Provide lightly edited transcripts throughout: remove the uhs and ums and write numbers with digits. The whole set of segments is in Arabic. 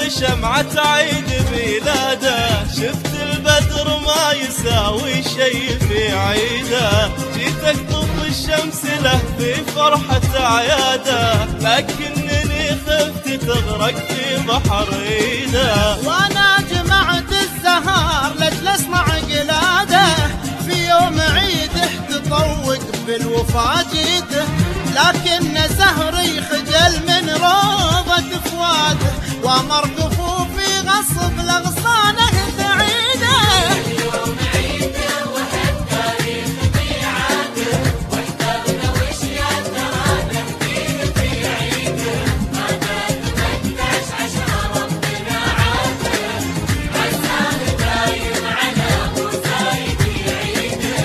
شمعة عيد ميلاده، شفت البدر ما يساوي شي في عيده، جيت اقطف الشمس له في فرحة عياده، لكنني خفت تغرق في بحر ايده. وانا جمعت الزهار لاجل اسمع قلاده، في يوم عيده تطوق بالوفا جيده، لكن زهري خجل من روضة فواده، وامر كفوفي غصب لاغصانه بعيده. يوم عيده وحد تاريخ ميعاده، واحترنا وش يا ترانا فيه في عيده، ما دام 18 ربنا عاده، عساه دايم على ابو زايد يعيده.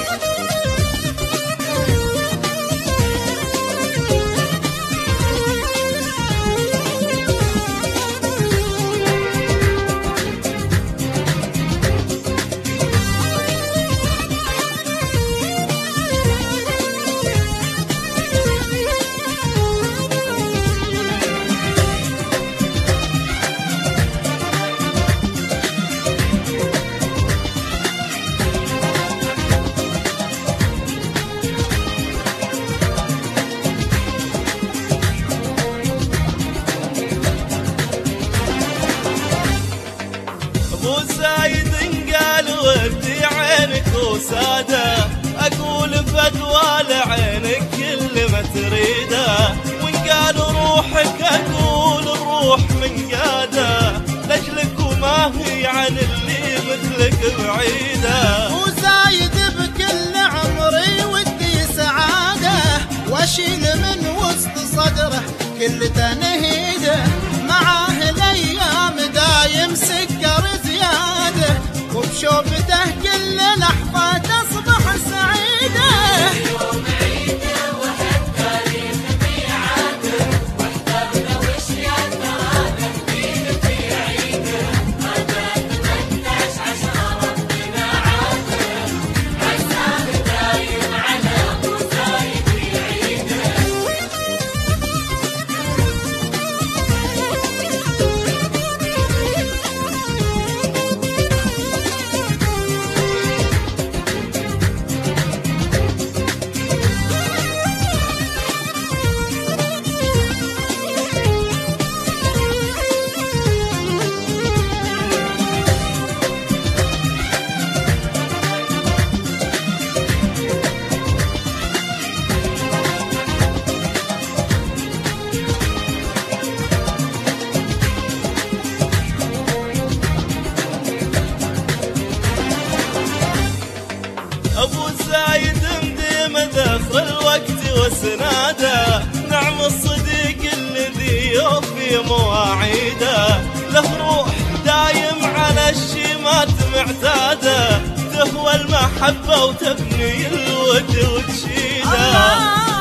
ابو زايد قال ودي عينك وساده، اقول فتوى لعينك كل ما تريده، وان قال روحك اقول الروح من قاده، لاجلك وما هي عن اللي مثلك بعيده. ابو زايد بكل عمري ودي سعاده، واشيل من وسط صدره كل تنهيده، معاه الايام دايم سكر زياده، وبشوفته كل لحظه تصبح سعيده. يوم عيده وحد تاريخ ميعاده، واحترنا وش يا ترانا فيه في عيده، ما دام 18 ربنا عاده، عساه دايم على ابو زايد يعيده. ابو زايد مديم ذخر الوقت وسناده، نعم الصديق الذي يوفي مواعيده، له روح دايم على الشيمات معتاده، تهوى المحبه وتبني الود وتشيده.